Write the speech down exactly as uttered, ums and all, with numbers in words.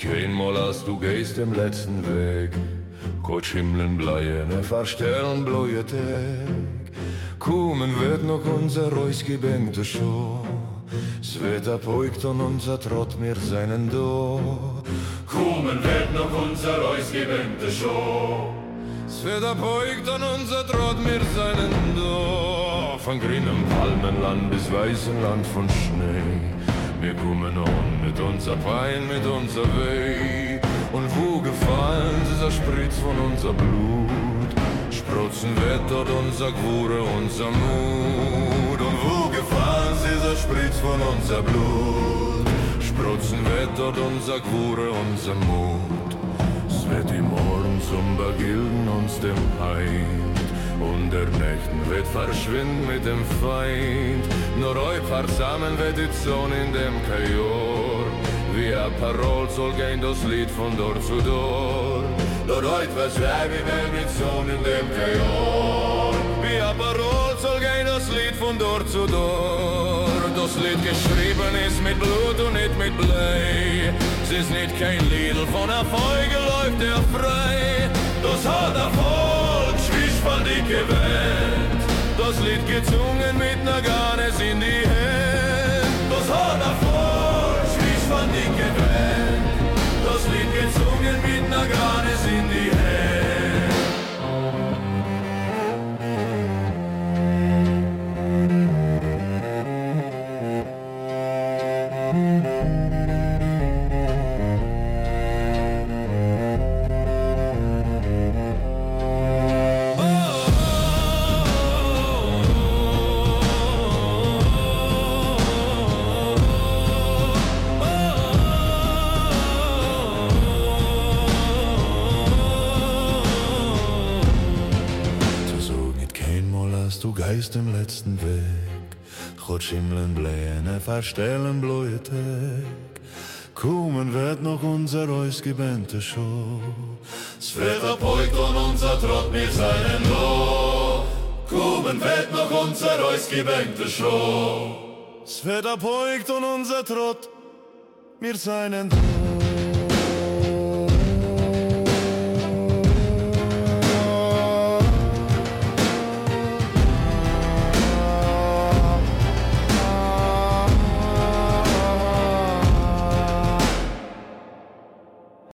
kein Mal, als du gehst dem letzten Weg. Kein Schimmeln bleien, er verstellen blöje Tag. Kommen wird noch unser ausgebänkte Show. Es wird abbeugt und unser Trott mir seinen Do. Kommen wird noch unser ausgebänkte Show. Es wird abbeugt und unser Trott mir seinen Do. Von grünem Palmenland bis weißem Land von Schnee. Wir kommen on mit unser Pein, mit unser Weh. Und wo gefallen dieser Spritz von unser Blut? Sprotzen wird dort unser Gwure, unser Mut. Und wo gefallen dieser Spritz von unser Blut? Sprotzen wird dort unser Gwure, unser Mut. Es wird die Morgen zum Begilden uns dem Heind. Und der Nächten wird verschwinden mit dem Feind. Nur euch versammeln wird die Sonne in dem Kajor. Wie ein Parol soll gehen das Lied von dort zu dort. Dort heute verschreibe ich mir mit Sonne in dem Kajor. Wie ein Parol soll gehen das Lied von dort zu dort. Das Lied geschrieben ist mit Blut und nicht mit Blei. Es ist nicht kein Lied von Erfolg, läuft er frei. Das hat Erfolg, schwisch von die gewählt. Das Lied gezungen mit ner Garnes in die Hand. Das hat Erfolg, schwisch von die gewählt. Das Lied gezungen mit ner Garnes in die Hand. Du geist im letzten Weg, Gott schimmeln blähen, verstellen blöje Tag. Kommen wird noch unser ausgebänkte Show. Es wird abbeugt und unser Trott mit seinen Loh. Kommen wird noch unser ausgebänkte Show. Es wird abbeugt und unser Trott mir seinen